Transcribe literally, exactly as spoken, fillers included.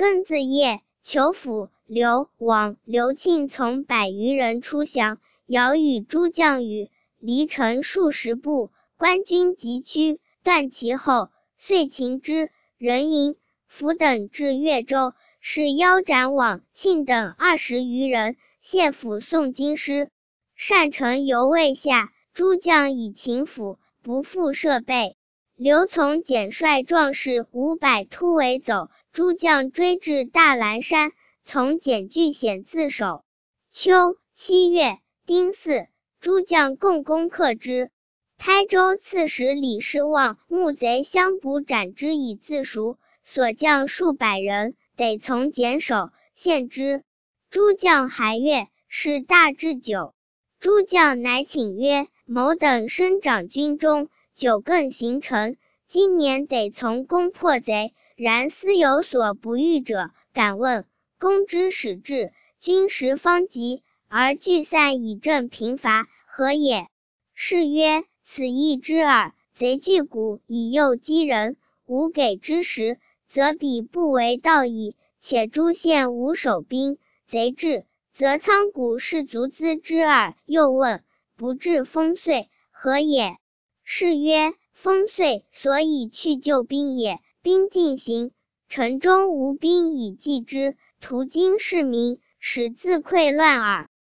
庚子夜，裘府、刘往、刘庆从百余人出降，遥与诸将语，离城数十步，官军急趋，断其后，遂擒之。人营、府等至越州，是腰斩往庆等二十余人，谢府送京师。单城犹未下，诸将已擒府，不复设备。刘从简率壮士五百突围走，诸将追至大兰山，从简据险自守。秋七月丁巳，诸将共攻克之。台州刺史李世望目贼相捕斩之以自赎，所将数百人，得从简守，献之。诸将还悦，是大置酒。诸将乃请曰：某等生长军中，久更行成，今年得从攻破贼，然思有所不遇者，敢问公之始至，军时方急，而聚散以正贫乏，何也？是曰：此义之耳。贼聚谷以诱击人，吾给之时，则彼不为道矣。且诸县无守兵，贼至，则仓谷士卒资之耳。又问：不至丰岁，何也？是曰：丰岁所以去救兵也。兵进行，城中无兵以继之，途经市民，使自溃乱耳。